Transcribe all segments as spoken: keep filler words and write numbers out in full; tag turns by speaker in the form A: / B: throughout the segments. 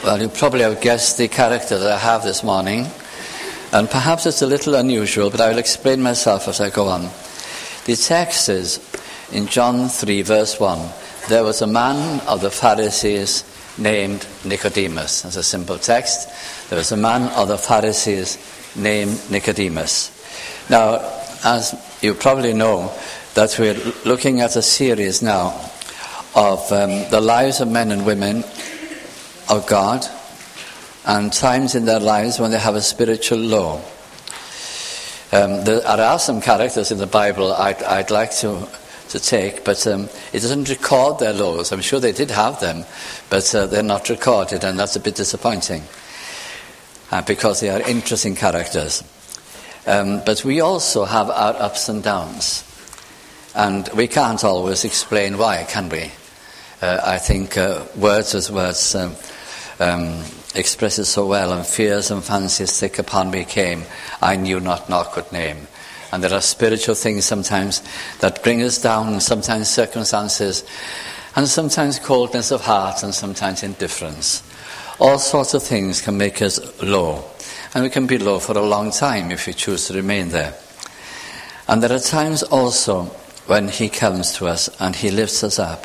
A: Well, you probably have guessed the character that I have this morning, and perhaps it's a little unusual, but I will explain myself as I go on. The text is in John three, verse one. There was a man of the Pharisees named Nicodemus. That's a simple text. There was a man of the Pharisees named Nicodemus. Now, as you probably know, that we're looking at a series now of um, the lives of men and women of God, and times in their lives when they have a spiritual low. Um, there are some characters in the Bible I'd, I'd like to, to take, but um, it doesn't record their lows. I'm sure they did have them, but uh, they're not recorded, and that's a bit disappointing uh, because they are interesting characters. Um, but we also have our ups and downs, and we can't always explain why, can we? Uh, I think uh, words as words um, um, express it so well. And fears and fancies thick upon me came, I knew not nor could name. And there are spiritual things sometimes that bring us down, and sometimes circumstances, and sometimes coldness of heart, and sometimes indifference. All sorts of things can make us low. And we can be low for a long time if we choose to remain there. And there are times also when he comes to us and he lifts us up.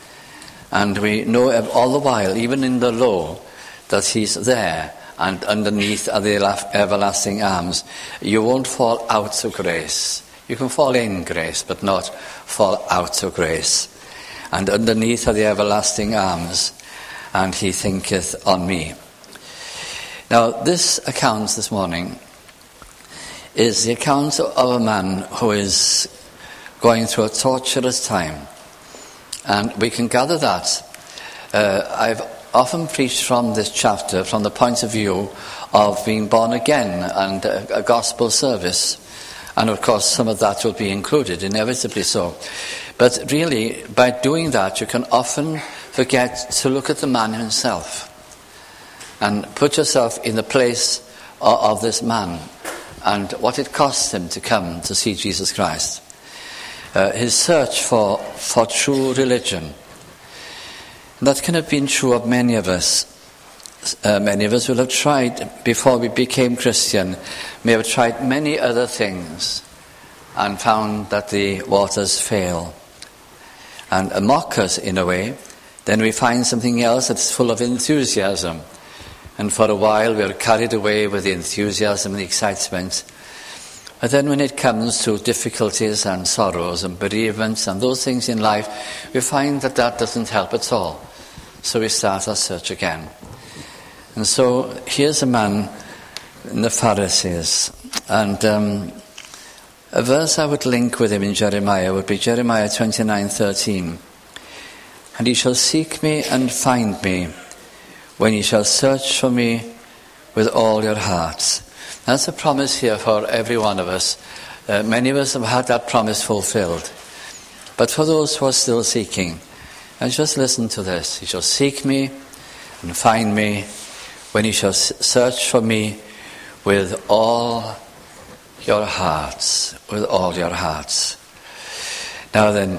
A: And we know all the while, even in the low, that he's there, and underneath are the everlasting arms. You won't fall out of grace. You can fall in grace, but not fall out of grace. And underneath are the everlasting arms, and he thinketh on me. Now, this account this morning is the account of a man who is going through a torturous time. And we can gather that. Uh, I've often preached from this chapter from the point of view of being born again and a, a gospel service. And of course, some of that will be included, inevitably so. But really, by doing that, you can often forget to look at the man himself and put yourself in the place of, of this man and what it cost him to come to see Jesus Christ. Uh, his search for, for true religion. That can have been true of many of us. Uh, many of us will have tried, before we became Christian, may have tried many other things and found that the waters fail and uh, mock us in a way. Then we find something else that's full of enthusiasm, and for a while we are carried away with the enthusiasm and the excitement. But then when it comes to difficulties and sorrows and bereavements and those things in life, we find that that doesn't help at all. So we start our search again. And so here's a man in the Pharisees. And um, a verse I would link with him in Jeremiah would be Jeremiah twenty-nine thirteen. And ye shall seek me and find me, when ye shall search for me with all your hearts. That's a promise here for every one of us. Uh, many of us have had that promise fulfilled. But for those who are still seeking, and just listen to this. You shall seek me and find me when you shall search for me with all your hearts. With all your hearts. Now then,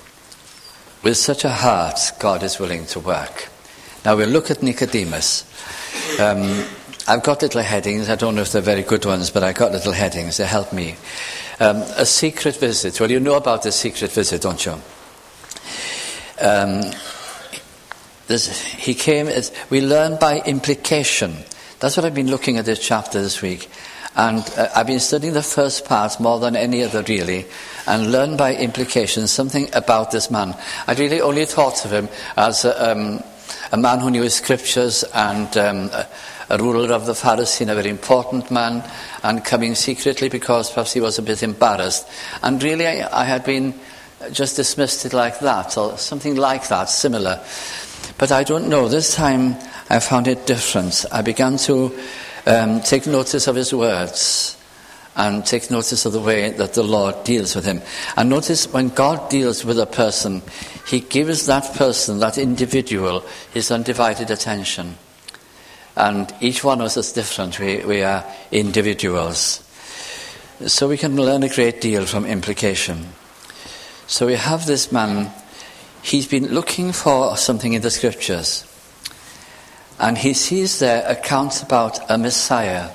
A: with such a heart, God is willing to work. Now we'll look at Nicodemus. Um, I've got little headings. I don't know if they're very good ones, but I've got little headings. They help me. Um, a secret visit. Well, you know about the secret visit, don't you? Um, this, he came, as, we learn by implication. That's what I've been looking at this chapter this week. And uh, I've been studying the first part more than any other, really, and learned by implication something about this man. I really only thought of him as a, um, a man who knew his scriptures and um, a, a ruler of the Pharisees, a very important man, and coming secretly because perhaps he was a bit embarrassed. And really, I, I had been just dismissed it like that, or something like that, similar. But I don't know. This time, I found it different. I began to um, take notice of his words and take notice of the way that the Lord deals with him. And notice when God deals with a person, he gives that person, that individual, his undivided attention. And each one of us is different. We, we are individuals. So we can learn a great deal from implication. So we have this man, he's been looking for something in the scriptures. And he sees there accounts about a Messiah.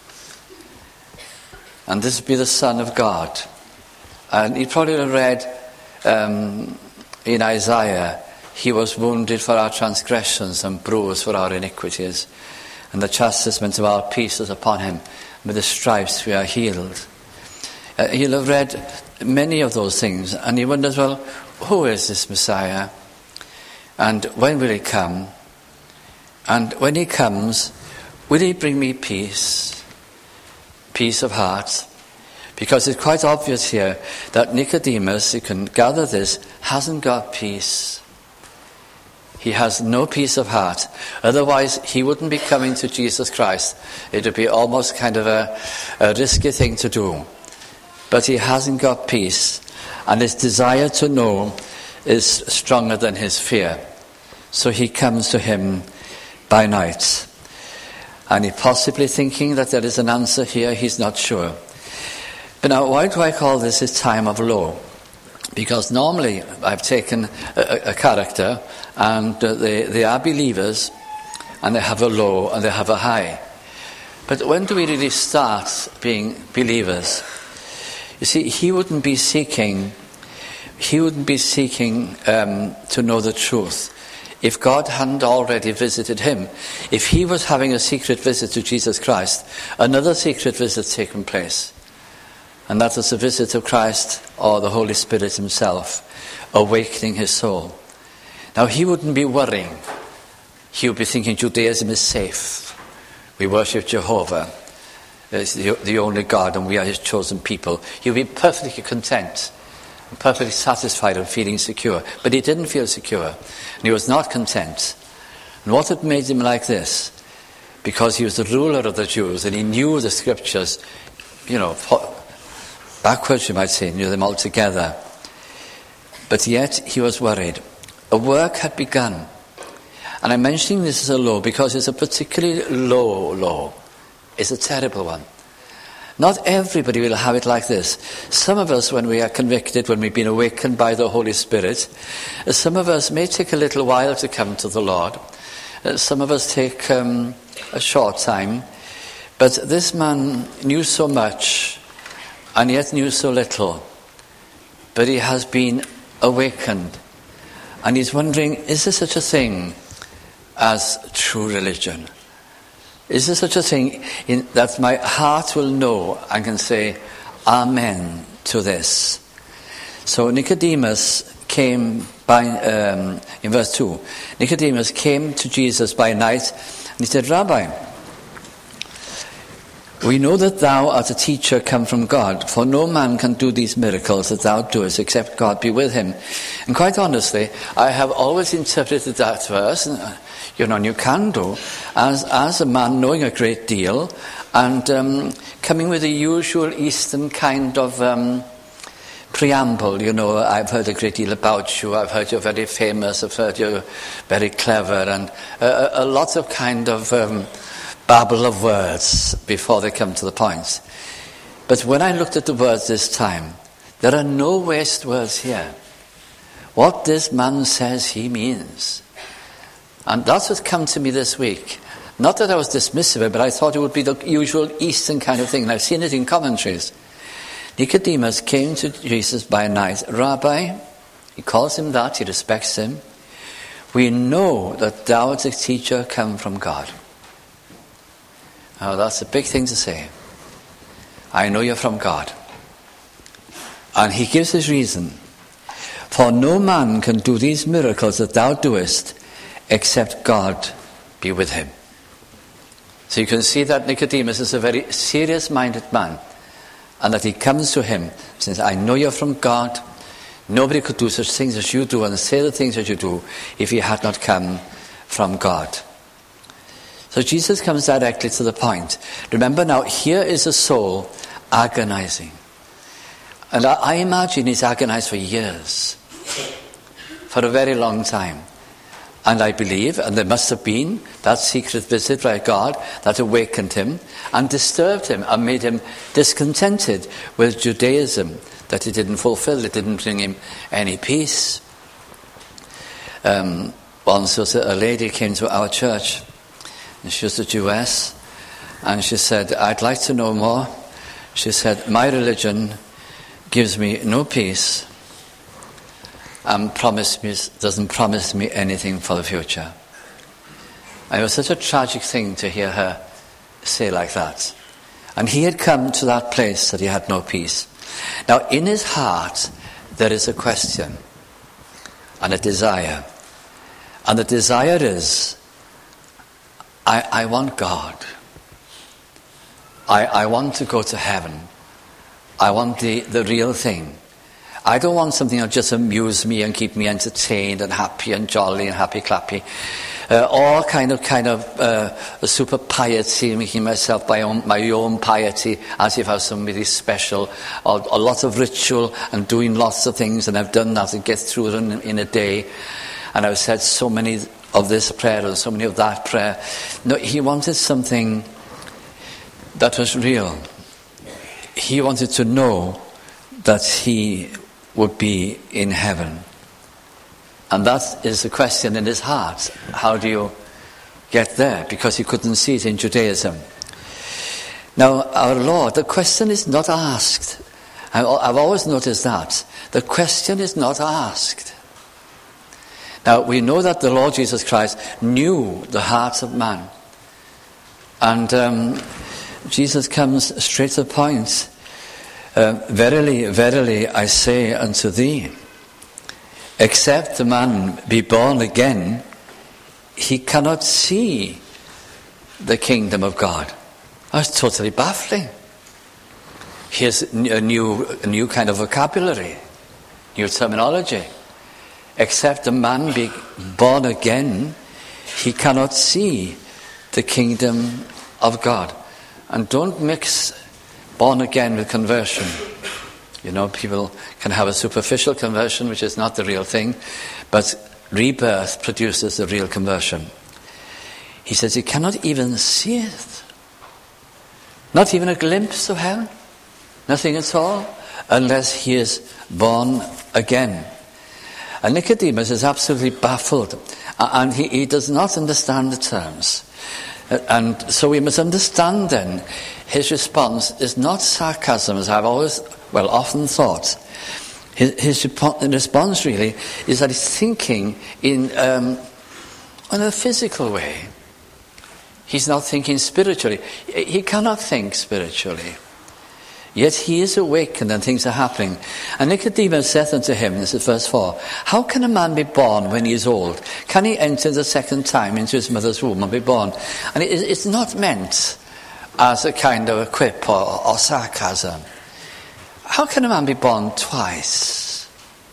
A: And this would be the Son of God. And he probably read um, in Isaiah, he was wounded for our transgressions and bruised for our iniquities. And the chastisement of our peace is upon him. With the stripes we are healed. Uh, he'll have read many of those things. And he wonders, well, who is this Messiah? And when will he come? And when he comes, will he bring me peace? Peace of heart? Because it's quite obvious here that Nicodemus, you can gather this, hasn't got peace. He has no peace of heart. Otherwise, he wouldn't be coming to Jesus Christ. It would be almost kind of a, a risky thing to do. But he hasn't got peace. And his desire to know is stronger than his fear. So he comes to him by night. And he's possibly thinking that there is an answer here. He's not sure. But now, why do I call this a time of low? Because normally I've taken a, a character and uh, they, they are believers and they have a low and they have a high. But when do we really start being believers? You see, he wouldn't be seeking, he wouldn't be seeking um, to know the truth if God hadn't already visited him. If he was having a secret visit to Jesus Christ, another secret visit taken place. And that was the visit of Christ or the Holy Spirit himself, awakening his soul. Now he wouldn't be worrying. He would be thinking Judaism is safe. We worship Jehovah. It's the, the only God and we are his chosen people. He would be perfectly content, and perfectly satisfied and feeling secure. But he didn't feel secure. And he was not content. And what had made him like this? Because he was the ruler of the Jews and he knew the scriptures, you know, backwards, you might say, knew them all together. But yet he was worried. A work had begun. And I'm mentioning this as a law because it's a particularly low law. It's a terrible one. Not everybody will have it like this. Some of us, when we are convicted, when we've been awakened by the Holy Spirit, some of us may take a little while to come to the Lord. Some of us take um, a short time. But this man knew so much and yet knew so little. But he has been awakened. And he's wondering, is there such a thing as true religion? Is there such a thing in, that my heart will know and can say, Amen to this? So Nicodemus came by, um, in verse two, Nicodemus came to Jesus by night and he said, Rabbi, we know that thou art a teacher come from God, for no man can do these miracles that thou doest except God be with him. And quite honestly, I have always interpreted that verse, you know, and you can do, as, as a man knowing a great deal and um, coming with the usual Eastern kind of um, preamble. You know, I've heard a great deal about you, I've heard you're very famous, I've heard you're very clever, and a, a lot of kind of Um, babble of words before they come to the point. But when I looked at the words this time, there are no waste words here. What this man says he means. And that's what's come to me this week. Not that I was dismissive of it, but I thought it would be the usual Eastern kind of thing. And I've seen it in commentaries. Nicodemus came to Jesus by night. Rabbi, he calls him that, he respects him. We know that thou art a teacher come from God. Now that's a big thing to say. I know you're from God. And he gives his reason. For no man can do these miracles that thou doest except God be with him. So you can see that Nicodemus is a very serious-minded man. And that he comes to him and says, I know you're from God. Nobody could do such things as you do and say the things that you do if he had not come from God. So Jesus comes directly to the point. Remember now, here is a soul agonizing. And I, I imagine he's agonized for years. For a very long time. And I believe, and there must have been, that secret visit by God that awakened him and disturbed him and made him discontented with Judaism, that it didn't fulfill, it didn't bring him any peace. Um, once was a lady came to our church She was a Jewess, and she said, I'd like to know more. She said, my religion gives me no peace and promise me, doesn't promise me anything for the future. And it was such a tragic thing to hear her say like that. And he had come to that place that he had no peace. Now, in his heart, there is a question and a desire. And the desire is, I, I want God. I, I want to go to heaven. I want the, the real thing. I don't want something that just amuse me and keep me entertained and happy and jolly and happy-clappy. Uh, or kind of kind of uh, a super piety, making myself my own, my own piety as if I was somebody special, or a lot of ritual and doing lots of things, and I've done that to get through it in, in a day. And I've said so many of this prayer and so many of that prayer. No, he wanted something that was real. He wanted to know that he would be in heaven. And that is the question in his heart. How do you get there? Because he couldn't see it in Judaism. Now, our Lord, the question is not asked. I've always noticed that. The question is not asked. Now, we know that the Lord Jesus Christ knew the hearts of man. And um, Jesus comes straight to the point. Uh, verily, verily, I say unto thee, except the man be born again, he cannot see the kingdom of God. That's totally baffling. Here's a new, a new kind of vocabulary, new terminology. Except a man be born again, he cannot see the kingdom of God. And don't mix born again with conversion. You know, people can have a superficial conversion, which is not the real thing, but rebirth produces the real conversion. He says he cannot even see it. Not even a glimpse of heaven. Nothing at all, unless he is born again. And Nicodemus is absolutely baffled, and he, he does not understand the terms. And so we must understand then, his response is not sarcasm, as I've always, well, often thought. His, his response really is that he's thinking in, um, in a physical way. He's not thinking spiritually. He cannot think spiritually. Yet he is awakened and things are happening. And Nicodemus saith unto him, this is verse four, how can a man be born when he is old? Can he enter the second time into his mother's womb and be born? And it, it's not meant as a kind of a quip or, or sarcasm. How can a man be born twice?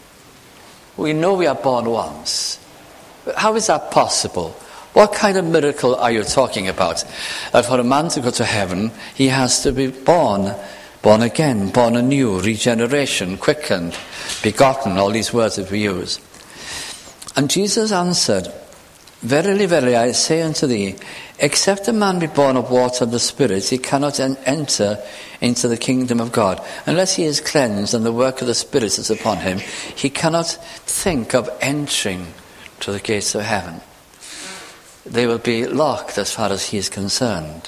A: We know we are born once. How is that possible? What kind of miracle are you talking about? That for a man to go to heaven, he has to be born Born again, born anew, regeneration, quickened, begotten, all these words that we use. And Jesus answered, verily, verily, I say unto thee, except a man be born of water and the Spirit, he cannot en- enter into the kingdom of God. Unless he is cleansed and the work of the Spirit is upon him, he cannot think of entering to the gates of heaven. They will be locked as far as he is concerned.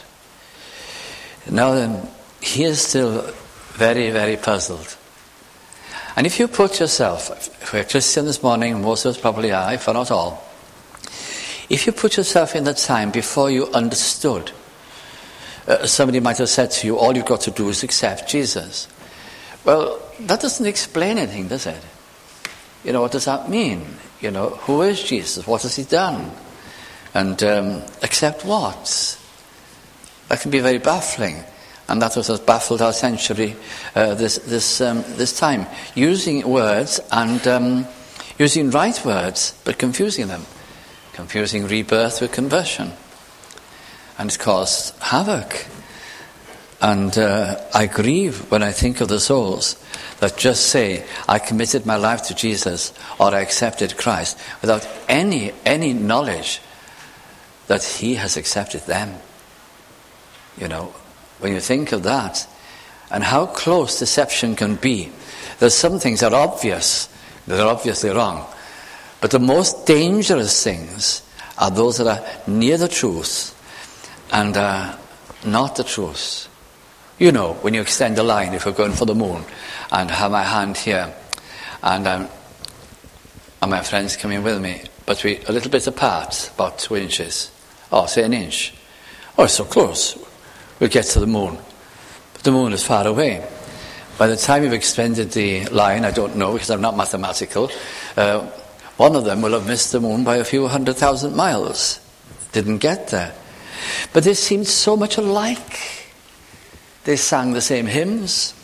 A: Now then, he is still very, very puzzled. And if you put yourself, if we're Christian this morning, most of us probably are, if not all, if you put yourself in the time before you understood, uh, somebody might have said to you, all you've got to do is accept Jesus. Well, that doesn't explain anything, does it? You know, what does that mean? You know, who is Jesus? What has he done? And um, accept what? That can be very baffling. And that was what baffled our century uh, this this um, this time. Using words and um, using right words, but confusing them. Confusing rebirth with conversion. And it's caused havoc. And uh, I grieve when I think of the souls that just say, I committed my life to Jesus, or I accepted Christ, without any any knowledge that he has accepted them. You know, when you think of that, and how close deception can be, there's some things that are obvious, that are obviously wrong. But the most dangerous things are those that are near the truth, and uh, not the truth. You know, when you extend a line, if you're going for the moon, and have my hand here, and, um, and my friends coming with me, but we a little bit apart, about two inches, or say an inch. Oh, it's so close. We'll get to the moon. But the moon is far away. By the time you've extended the line, I don't know, because I'm not mathematical, uh, one of them will have missed the moon by a few hundred thousand miles. Didn't get there. But they seemed so much alike. They sang the same hymns.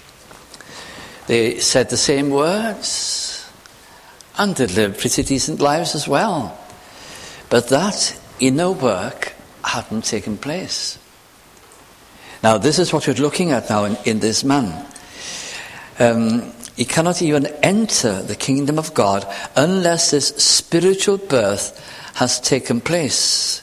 A: They said the same words. And they lived pretty decent lives as well. But that inner work hadn't taken place. Now, this is what we're looking at now in, in this man. Um, he cannot even enter the kingdom of God unless this spiritual birth has taken place.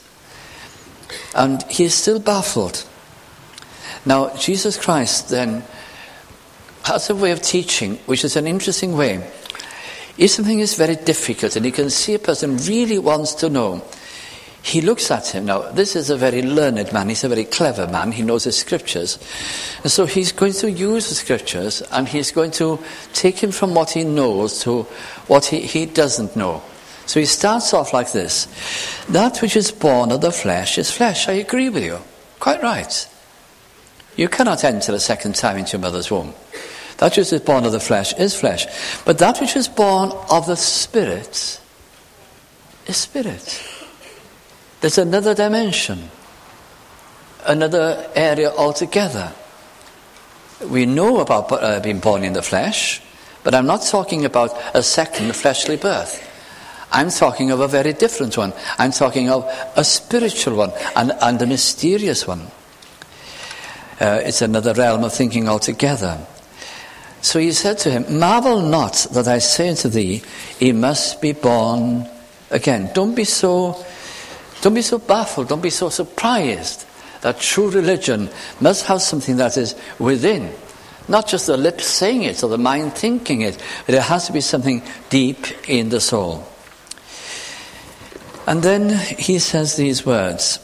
A: And he is still baffled. Now, Jesus Christ then has a way of teaching, which is an interesting way. If something is very difficult and you can see a person really wants to know, he looks at him. Now, this is a very learned man. He's a very clever man. He knows his scriptures. And so he's going to use the scriptures, and he's going to take him from what he knows to what he, he doesn't know. So he starts off like this. That which is born of the flesh is flesh. I agree with you. Quite right. You cannot enter a second time into your mother's womb. That which is born of the flesh is flesh. But that which is born of the Spirit is spirit. There's another dimension, another area altogether. We know about uh, being born in the flesh, but I'm not talking about a second fleshly birth. I'm talking of a very different one. I'm talking of a spiritual one and, and a mysterious one. Uh, it's another realm of thinking altogether. So he said to him, marvel not that I say unto thee, he must be born again. Don't be so... Don't be so baffled, don't be so surprised that true religion must have something that is within. Not just the lips saying it or the mind thinking it, but it has to be something deep in the soul. And then he says these words,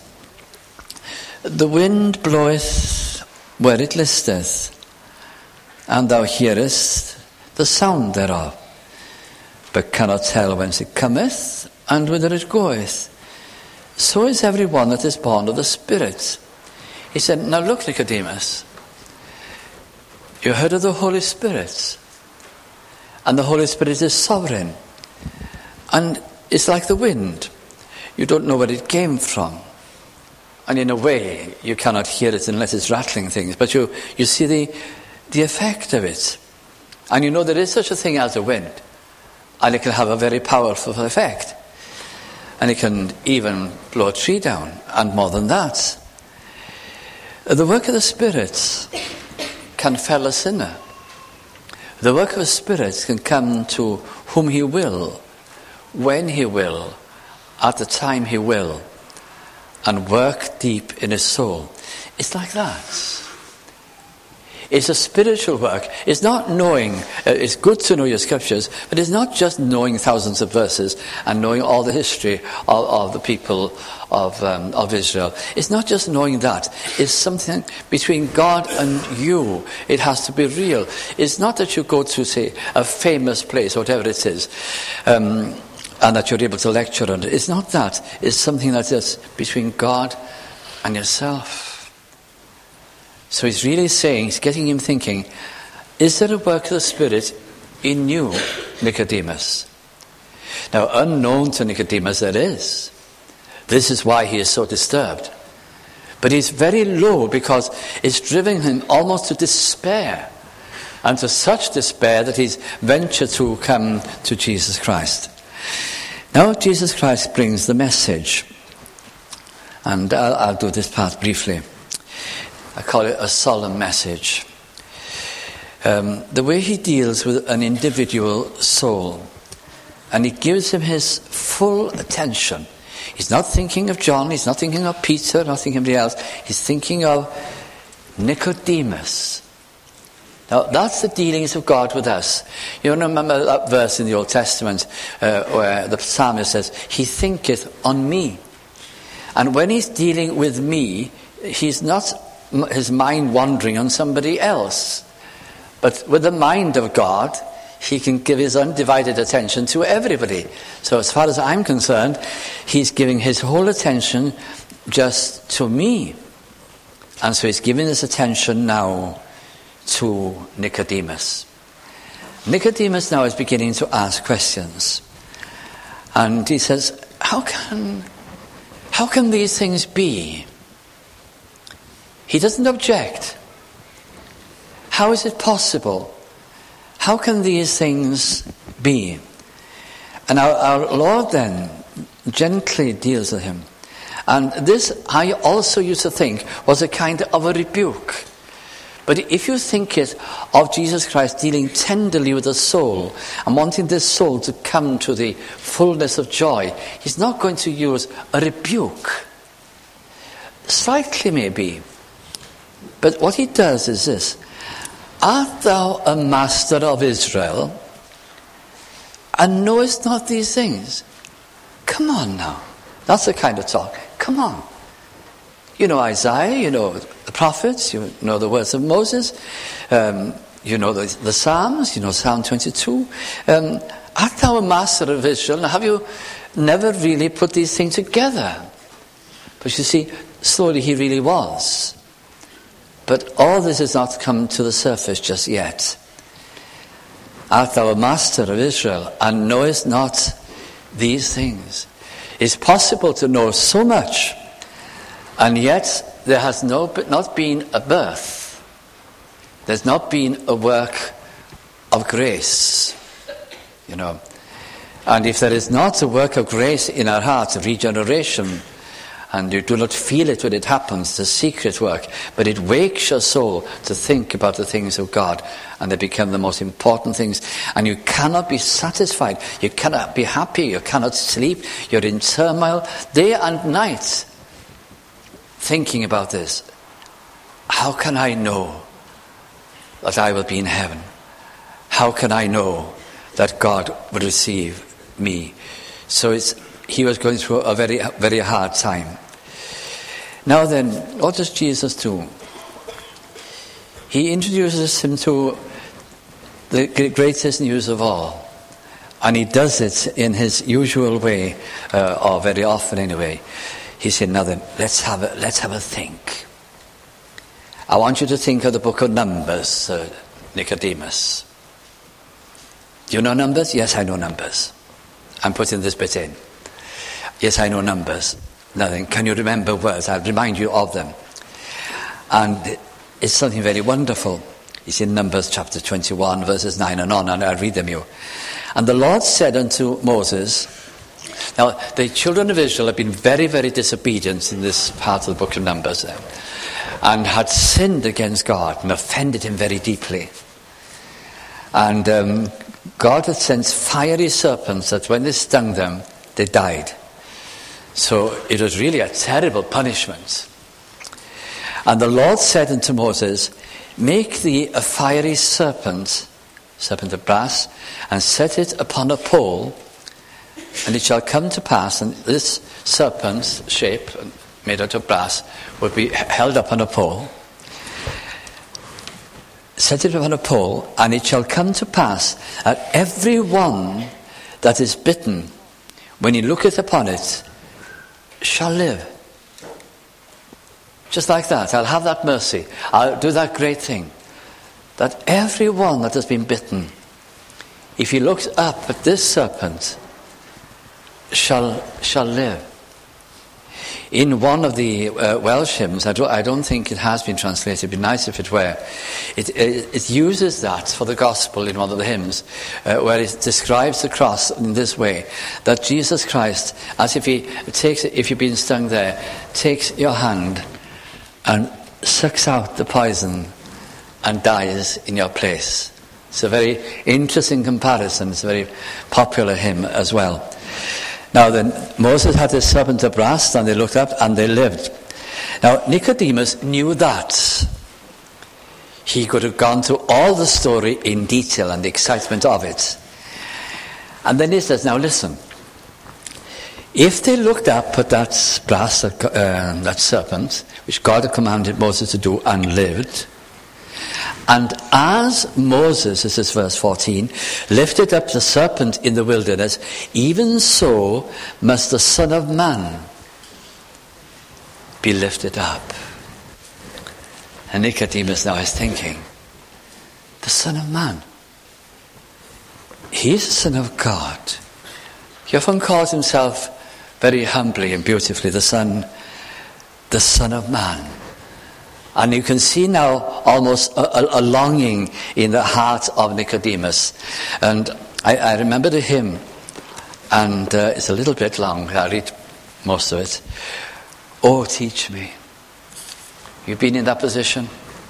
A: the wind bloweth where it listeth, and thou hearest the sound thereof, but cannot tell whence it cometh and whither it goeth. So is every one that is born of the Spirit. He said, now look, Nicodemus, you heard of the Holy Spirit, and the Holy Spirit is sovereign, and it's like the wind. You don't know where it came from, and in a way you cannot hear it unless it's rattling things, but you, you see the, the effect of it, and you know there is such a thing as a wind, and it can have a very powerful effect. And it can even blow a tree down, and more than that. The work of the Spirit can fell a sinner. The work of the Spirit can come to whom he will, when he will, at the time he will, and work deep in his soul. It's like that. It's a spiritual work. It's not knowing, uh, it's good to know your scriptures, but it's not just knowing thousands of verses and knowing all the history of, of the people of, um, of Israel. It's not just knowing that. It's something between God and you. It has to be real. It's not that you go to, say, a famous place, whatever it is, um, and that you're able to lecture on it. It's not that. It's something that is between God and yourself. So he's really saying, he's getting him thinking, is there a work of the Spirit in you, Nicodemus? Now, unknown to Nicodemus, there is. This is why he is so disturbed. But he's very low because it's driven him almost to despair, and to such despair that he's ventured to come to Jesus Christ. Now, Jesus Christ brings the message, and I'll, I'll do this part briefly. I call it a solemn message. Um, the way he deals with an individual soul, and he gives him his full attention. He's not thinking of John, he's not thinking of Peter, not thinking of anybody else. He's thinking of Nicodemus. Now, that's the dealings of God with us. You remember that verse in the Old Testament uh, where the psalmist says, he thinketh on me. And when he's dealing with me, he's not his mind wandering on somebody else. But with the mind of God, he can give his undivided attention to everybody. So as far as I'm concerned, he's giving his whole attention just to me. And so he's giving his attention now to Nicodemus. Nicodemus now is beginning to ask questions. And he says, how can, how can these things be? He doesn't object. How is it possible? How can these things be? And our, our Lord then gently deals with him. And this, I also used to think, was a kind of a rebuke. But if you think it of Jesus Christ dealing tenderly with the soul and wanting this soul to come to the fullness of joy, he's not going to use a rebuke. Slightly maybe. But what he does is this. Art thou a master of Israel, and knowest not these things? Come on now. That's the kind of talk. Come on. You know Isaiah, you know the prophets, you know the words of Moses, um, you know the, the Psalms, you know Psalm twenty-two. Um, art thou a master of Israel? Now, have you never really put these things together? But you see, slowly he really was. But all this has not come to the surface just yet. Art thou a master of Israel, and knowest not these things? It's possible to know so much, and yet there has no, not been a birth. There's not been a work of grace, you know. And if there is not a work of grace in our hearts, regeneration, and you do not feel it when it happens, the secret work, but it wakes your soul to think about the things of God, and they become the most important things. And you cannot be satisfied, you cannot be happy, you cannot sleep, you're in turmoil day and night thinking about this. How can I know that I will be in heaven? How can I know that God will receive me? So it's, he was going through a very, very hard time. Now then, what does Jesus do? He introduces him to the greatest news of all. And he does it in his usual way, uh, or very often anyway. He said, now then, let's have a, let's have a think. I want you to think of the book of Numbers, uh, Nicodemus. Do you know Numbers? Yes, I know Numbers. I'm putting this bit in. Yes, I know Numbers. Now then, can you remember words? I'll remind you of them. And it's something very wonderful. It's in Numbers chapter twenty-one, verses nine and on, and I'll read them you. And the Lord said unto Moses, now the children of Israel have been very, very disobedient in this part of the book of Numbers, and had sinned against God and offended him very deeply. And um, God had sent fiery serpents that when they stung them, they died. So it was really a terrible punishment. And the Lord said unto Moses, make thee a fiery serpent, serpent of brass, and set it upon a pole, and it shall come to pass, and this serpent's shape, made out of brass, will be held up on a pole. Set it upon a pole, and it shall come to pass that every one that is bitten, when he looketh upon it, shall live. Just like that. I'll have that mercy. I'll do that great thing. That every one that has been bitten, if he looks up at this serpent, shall shall live. In one of the uh, Welsh hymns, I don't, I don't think it has been translated, it'd be nice if it were, it, it, it uses that for the gospel in one of the hymns, uh, where it describes the cross in this way, that Jesus Christ, as if he takes, if you've been stung there, takes your hand and sucks out the poison and dies in your place. It's a very interesting comparison. It's a very popular hymn as well. Now then, Moses had his serpent of brass, and they looked up and they lived. Now Nicodemus knew that. He could have gone through all the story in detail and the excitement of it. And then he says, now listen, If they looked up at that brass, uh, that serpent, which God had commanded Moses to do, and lived, and as Moses, this is verse fourteen, lifted up the serpent in the wilderness, even so must the Son of Man be lifted up. And Nicodemus now is thinking, the Son of Man, he is the Son of God. He often calls himself very humbly and beautifully the Son, the Son of Man. And you can see now almost a, a, a longing in the heart of Nicodemus. And I, I remember the hymn, and uh, it's a little bit long. I'll read most of it. Oh, teach me. You've been in that position?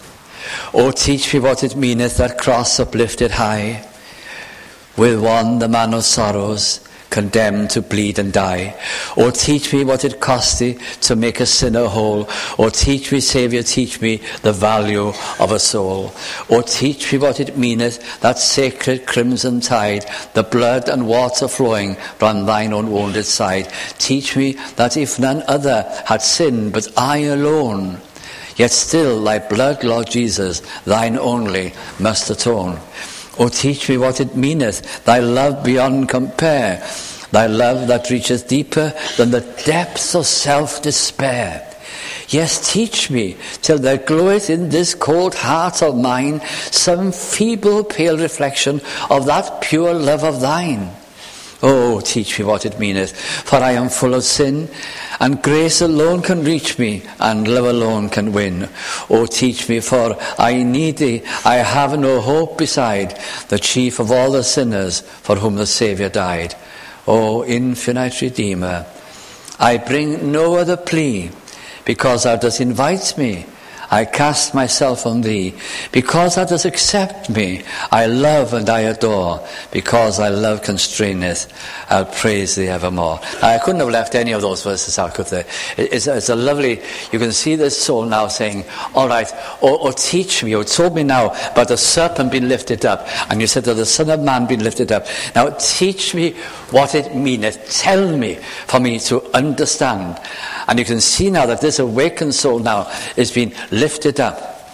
A: Oh, teach me what it meaneth, that cross uplifted high, with one the man of sorrows, condemned to bleed and die. Oh, teach me what it cost thee to make a sinner whole. Oh, teach me, Saviour, teach me the value of a soul. Oh, teach me what it meaneth, that sacred crimson tide, the blood and water flowing from thine own wounded side. Teach me that if none other had sinned but I alone, yet still thy blood, Lord Jesus, thine only must atone. Oh, teach me what it meaneth, thy love beyond compare, thy love that reaches deeper than the depths of self-despair. Yes, teach me till there gloweth in this cold heart of mine some feeble pale reflection of that pure love of thine. Oh, teach me what it meaneth, for I am full of sin, and grace alone can reach me, and love alone can win. Oh, teach me, for I need thee, I have no hope beside the chief of all the sinners for whom the Saviour died. Oh, infinite Redeemer, I bring no other plea, because thou dost invite me, I cast myself on thee. Because thou dost accept me, I love and I adore. Because thy love constraineth, I'll praise thee evermore. Now, I couldn't have left any of those verses out, could they? It's, it's a lovely, you can see this soul now saying, all right, or, or teach me, you told me now about the serpent being lifted up, and you said that the Son of Man being lifted up. Now teach me what it meaneth. Tell me for me to understand. And you can see now that this awakened soul now is being lifted up.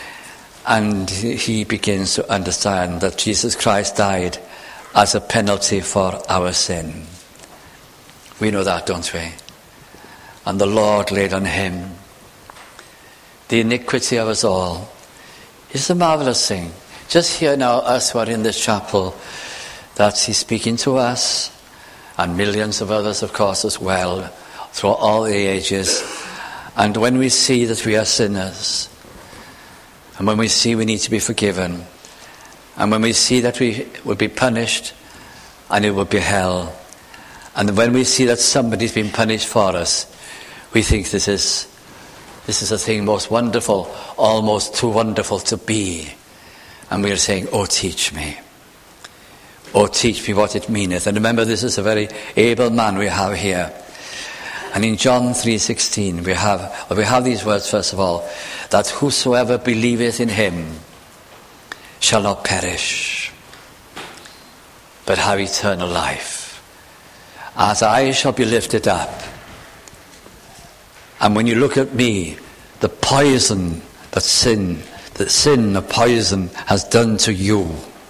A: And he begins to understand that Jesus Christ died as a penalty for our sin. We know that, don't we? And the Lord laid on him the iniquity of us all. It's a marvelous thing. Just hear now, us who are in this chapel, that he's speaking to us, and millions of others, of course, as well, through all the ages. And when we see that we are sinners, and when we see we need to be forgiven, and when we see that we will be punished and it will be hell, and when we see that somebody's been punished for us, we think this is this is a thing most wonderful, almost too wonderful to be. And we are saying, oh, teach me. Oh, teach me what it meaneth. And remember, this is a very able man we have here. And in John three sixteen, we have, well, we have these words, first of all, that whosoever believeth in him shall not perish, but have eternal life. As I shall be lifted up. And when you look at me, the poison that sin, that sin, the poison has done to you,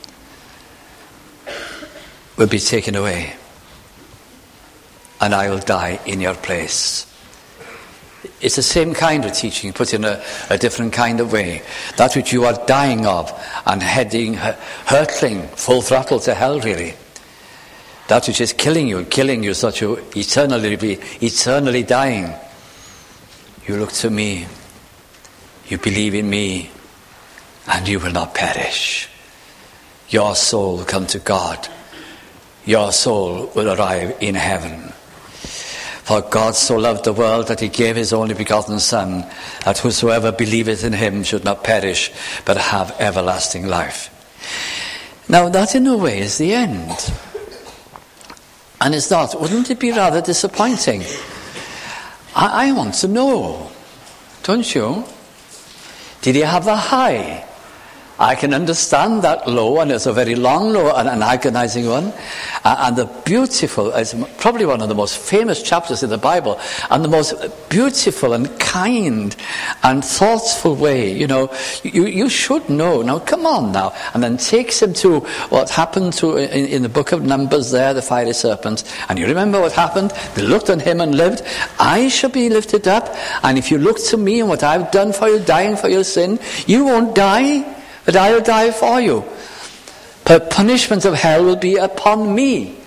A: will be taken away. And I will die in your place. It's the same kind of teaching, put in a, a different kind of way. That which you are dying of and heading, hurtling, full throttle to hell, really. That which is killing you, killing you so that you eternally be eternally dying. You look to me, you believe in me, and you will not perish. Your soul will come to God. Your soul will arrive in heaven. For God so loved the world that he gave his only begotten Son, that whosoever believeth in him should not perish, but have everlasting life. Now that in a way is the end. And it's not. Wouldn't it be rather disappointing? I, I want to know, don't you? Did he have the high? I can understand that law, and it's a very long law and an agonizing one. Uh, and the beautiful, it's probably one of the most famous chapters in the Bible, and the most beautiful and kind and thoughtful way. You know, you, you should know. Now, come on now. And then takes him to what happened to in, in the book of Numbers there, the fiery serpent. And you remember what happened? They looked on him and lived. I shall be lifted up. And if you look to me and what I've done for you, dying for your sin, you won't die. But I will die for you. But punishment of hell will be upon me.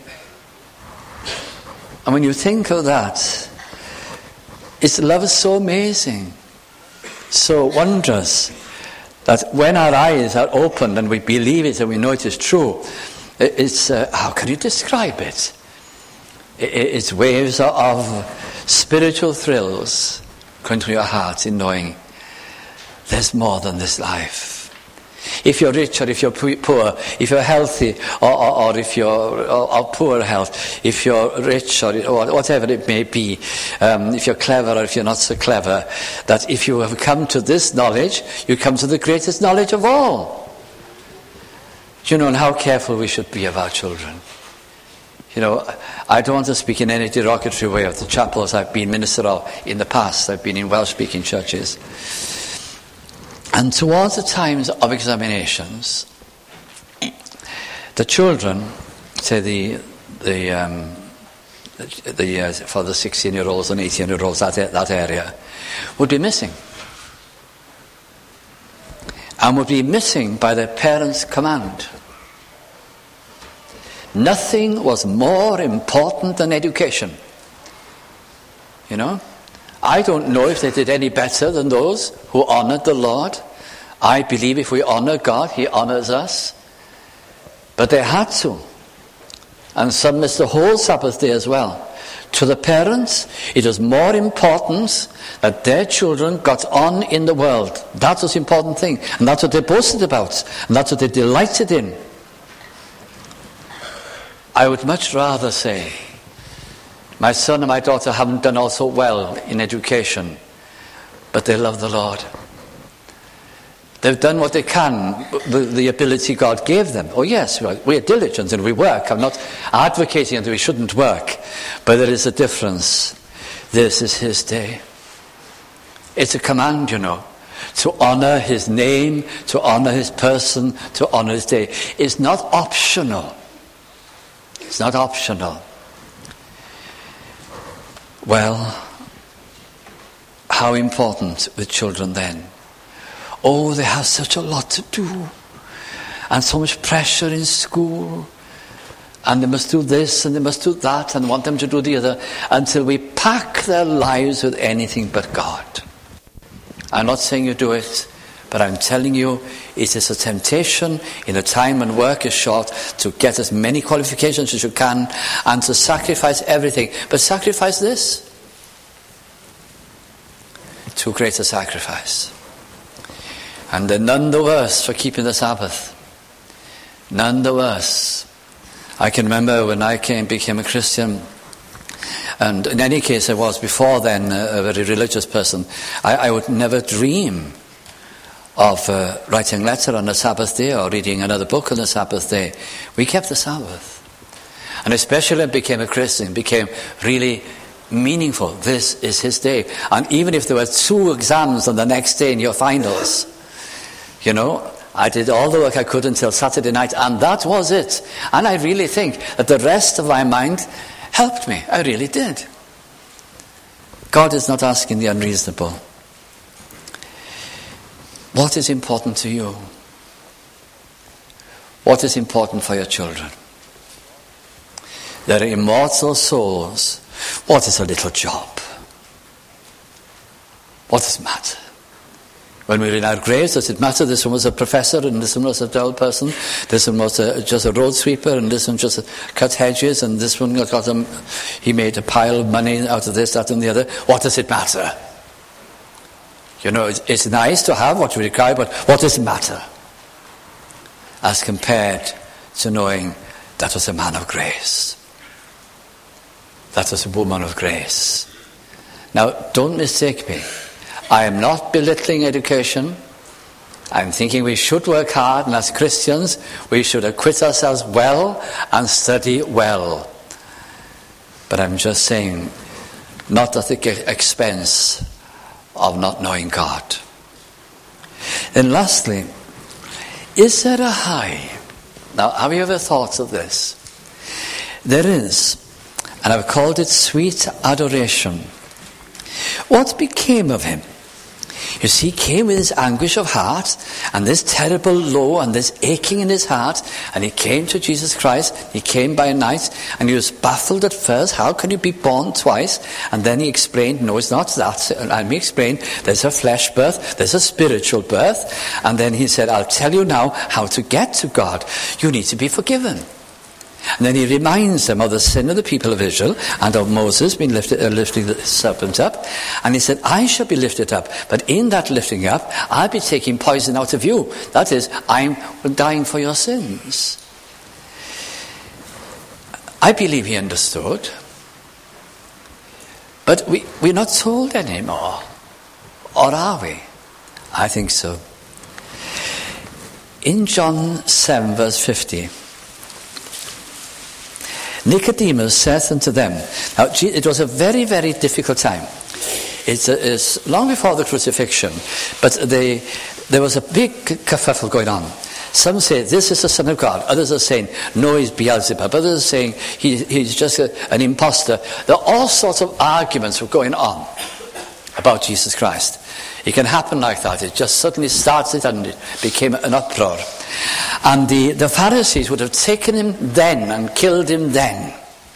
A: And when you think of that, His love is so amazing, so wondrous, that when our eyes are opened and we believe it and we know it is true, it's, uh, how can you describe it? It's waves of spiritual thrills going through your heart in knowing there's more than this life. If you're rich or if you're poor, if you're healthy or, or, or if you're or, or poor health, if you're rich or, or whatever it may be, um, if you're clever or if you're not so clever, that if you have come to this knowledge, you come to the greatest knowledge of all. You know, and how careful we should be of our children. You know, I don't want to speak in any derogatory way of the chapels I've been minister of in the past. I've been in Welsh-speaking churches. And towards the times of examinations, the children, say the the um, the uh, for the sixteen-year-olds and eighteen-year-olds that that area, would be missing, and would be missing by their parents' command. Nothing was more important than education. You know? I don't know if they did any better than those who honoured the Lord. I believe if we honour God, He honours us. But they had to. And some missed the whole Sabbath day as well. To the parents, it was more important that their children got on in the world. That was the important thing. And that's what they boasted about. And that's what they delighted in. I would much rather say, my son and my daughter haven't done all so well in education, but they love the Lord. They've done what they can with the ability God gave them. Oh yes, we're diligent and we work. I'm not advocating that we shouldn't work, but there is a difference. This is His day. It's a command, you know, to honour His name, to honour His person, to honour His day. It's not optional. It's not optional. Well, how important with children then? Oh, they have such a lot to do, and so much pressure in school, and they must do this and they must do that and want them to do the other, until we pack their lives with anything but God. I'm not saying you do it, but I'm telling you it is a temptation in a time when work is short to get as many qualifications as you can and to sacrifice everything. But sacrifice this. Too great a sacrifice. And they're none the worse for keeping the Sabbath. None the worse. I can remember when I came, became a Christian, and in any case I was before then a, a very religious person, I, I would never dream of uh, writing a letter on the Sabbath day or reading another book on the Sabbath day. We kept the Sabbath. And especially when I became a Christian, it became really meaningful. This is His day. And even if there were two exams on the next day in your finals, you know, I did all the work I could until Saturday night, and that was it. And I really think that the rest of my mind helped me. I really did. God is not asking the unreasonable. What is important to you? What is important for your children? They're immortal souls. What is a little job? What does it matter? When we're in our graves, does it matter this one was a professor and this one was a dull person? This one was a, just a road sweeper and this one just cut hedges and this one got a, he made a pile of money out of this, that and the other. What does it matter? You know, it's, it's nice to have what we require, but what does it matter? As compared to knowing that was a man of grace. That was a woman of grace. Now, don't mistake me. I am not belittling education. I'm thinking we should work hard, and as Christians, we should acquit ourselves well and study well. But I'm just saying, not at the expense of not knowing God. And lastly, is there a high? Now, have you ever thought of this? There is, and I've called it sweet adoration. What became of him? You see, he came with this anguish of heart and this terrible low and this aching in his heart, and he came to Jesus Christ. He came by night, and he was baffled at first. How can you be born twice? And then he explained, no, it's not that. And he explained, there's a flesh birth, there's a spiritual birth. And then he said, I'll tell you now how to get to God. You need to be forgiven. And then he reminds them of the sin of the people of Israel and of Moses being lifted, uh, lifting the serpent up. And he said, I shall be lifted up, but in that lifting up, I'll be taking poison out of you. That is, I'm dying for your sins. I believe he understood. But we, we're not told anymore. Or are we? I think so. In John seven verse fifty, Nicodemus saith unto them. Now, it was a very, very difficult time. It's, it's long before the crucifixion, but they, there was a big kerfuffle going on. Some say, this is the Son of God. Others are saying, no, he's Beelzebub. Others are saying, he, he's just a, an imposter. There are all sorts of arguments were going on about Jesus Christ. It can happen like that. It just suddenly started and it became an uproar. And the, the Pharisees would have taken him then and killed him then.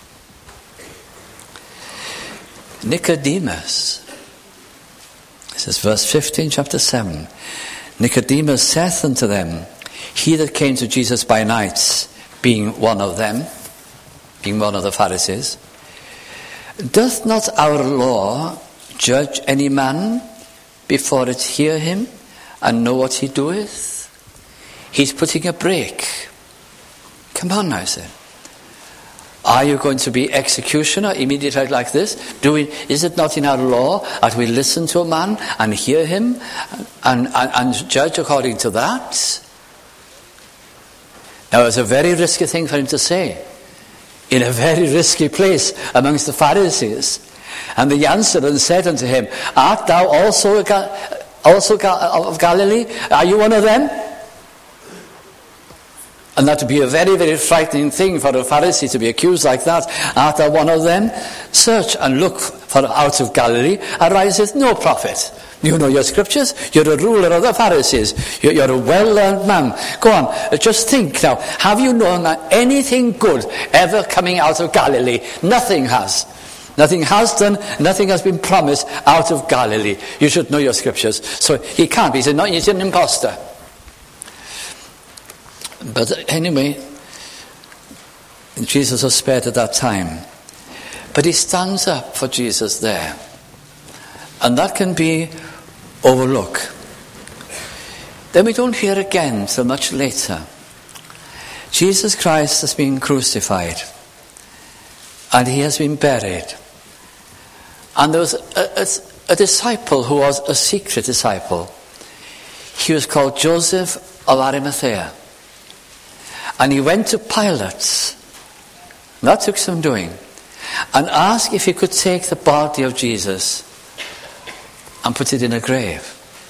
A: Nicodemus, this is verse fifteen, chapter seven. Nicodemus saith unto them, he that came to Jesus by night, being one of them, being one of the Pharisees, doth not our law judge any man before it hear him and know what he doeth? He's putting a brake. Come on now, I said. Are you going to be executioner immediately like this? Do we, is it not in our law that we listen to a man and hear him and, and, and judge according to that? Now, it's a very risky thing for him to say, in a very risky place amongst the Pharisees. And they answered and said unto him, art thou also, also of Galilee? Are you one of them? And that would be a very, very frightening thing for a Pharisee to be accused like that. Art thou one of them? Search and look, for out of Galilee ariseth no prophet. You know your scriptures. You're a ruler of the Pharisees. You're, you're a well-learned man. Go on, just think now. Have you known anything good ever coming out of Galilee? Nothing has. Nothing has done, nothing has been promised out of Galilee. You should know your scriptures. So he can't be. He's, not, he's an imposter. But anyway, Jesus was spared at that time. But he stands up for Jesus there. And that can be overlooked. Then we don't hear again till much later. Jesus Christ has been crucified. And he has been buried. And there was a, a, a disciple who was a secret disciple. He was called Joseph of Arimathea. And he went to Pilate, that took some doing, and asked if he could take the body of Jesus and put it in a grave.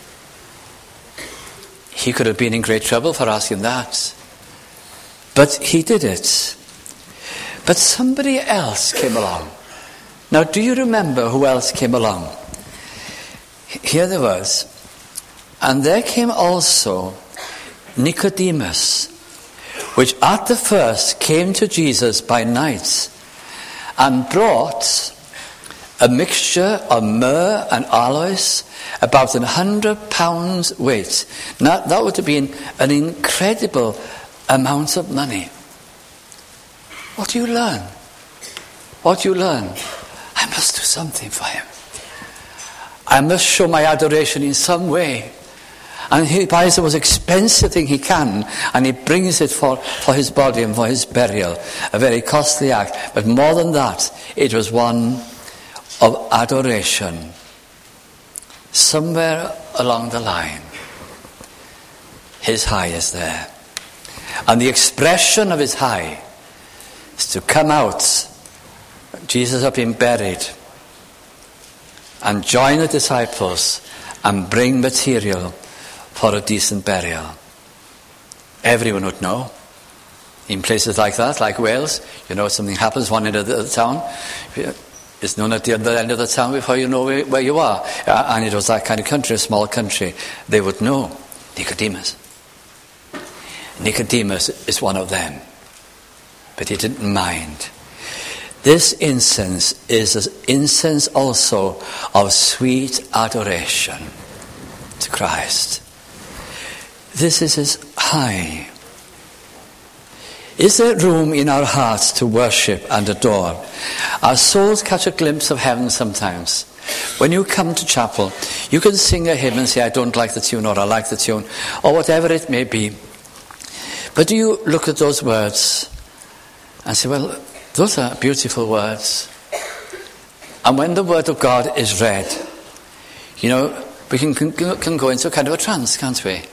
A: He could have been in great trouble for asking that. But he did it. But somebody else came along. Now, do you remember who else came along? Here there was. And there came also Nicodemus, which at the first came to Jesus by night, and brought a mixture of myrrh and aloes, about an hundred pounds weight. Now, that would have been an incredible amount of money. What do you learn? What do you learn? I must do something for him. I must show my adoration in some way. And he buys the most expensive thing he can, and he brings it for, for his body and for his burial. A very costly act. But more than that, it was one of adoration. Somewhere along the line, his high is there. And the expression of his high is to come out, Jesus had been buried, and join the disciples and bring material for a decent burial. Everyone would know. In places like that, like Wales, you know, something happens one end of the town, it's known at the other end of the town before you know where you are. Uh, and it was that kind of country, a small country. They would know Nicodemus. Nicodemus is one of them. But he didn't mind. This incense is an incense also of sweet adoration to Christ. This is his high. Is there room in our hearts to worship and adore? Our souls catch a glimpse of heaven sometimes. When you come to chapel, you can sing a hymn and say, I don't like the tune, or I like the tune, or whatever it may be. But do you look at those words and say, well, those are beautiful words. And when the word of God is read, you know, we can, can, can go into a kind of a trance, can't we?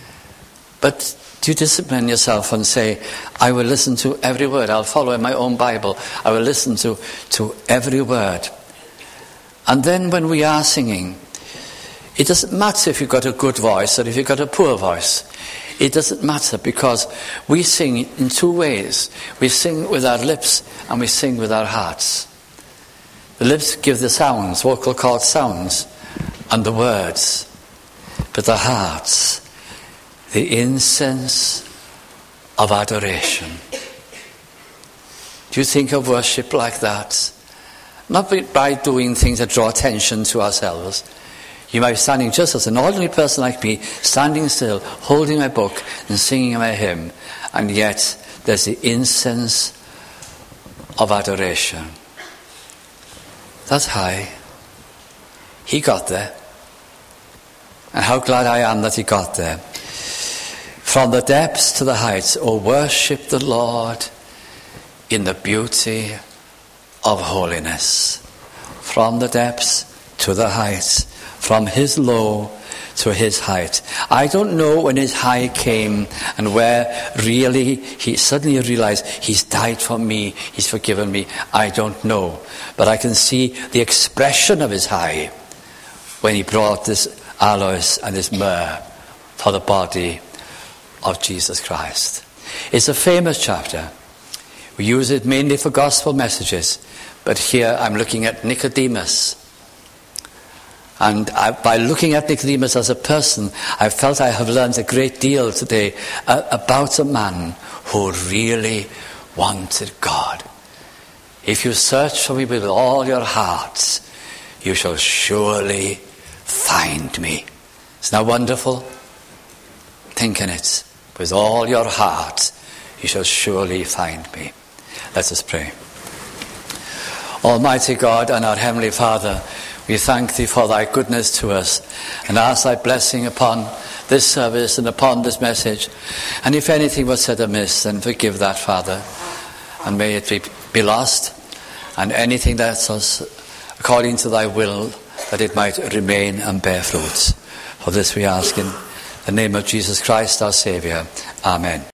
A: But do you discipline yourself and say, I will listen to every word. I'll follow in my own Bible. I will listen to, to every word. And then when we are singing, it doesn't matter if you've got a good voice or if you've got a poor voice. It doesn't matter, because we sing in two ways. We sing with our lips and we sing with our hearts. The lips give the sounds, vocal cord sounds, and the words. But the hearts, the incense of adoration. Do you think of worship like that? Not by doing things that draw attention to ourselves. You might be standing just as an ordinary person like me, standing still, holding my book and singing my hymn, and yet there's the incense of adoration. That's high. He got there. And how glad I am that he got there. From the depths to the heights, oh, worship the Lord in the beauty of holiness. From the depths to the heights, from his low to his height. I don't know when his high came and where really he suddenly realized he's died for me, he's forgiven me. I don't know. But I can see the expression of his high when he brought this aloes and this myrrh for the body of Jesus Christ. It's a famous chapter. We use it mainly for gospel messages, but here I'm looking at Nicodemus. And I, by looking at Nicodemus as a person, I felt I have learned a great deal today uh, about a man who really wanted God. If you search for me with all your hearts, you shall surely find me. Isn't that wonderful? Think in it. With all your heart, you shall surely find me. Let us pray. Almighty God and our Heavenly Father, we thank thee for thy goodness to us, and ask thy blessing upon this service and upon this message. And if anything was said amiss, then forgive that, Father, and may it be, be lost, and anything that's us according to thy will, that it might remain and bear fruits. For this we ask in the name of Jesus Christ, our Saviour. Amen.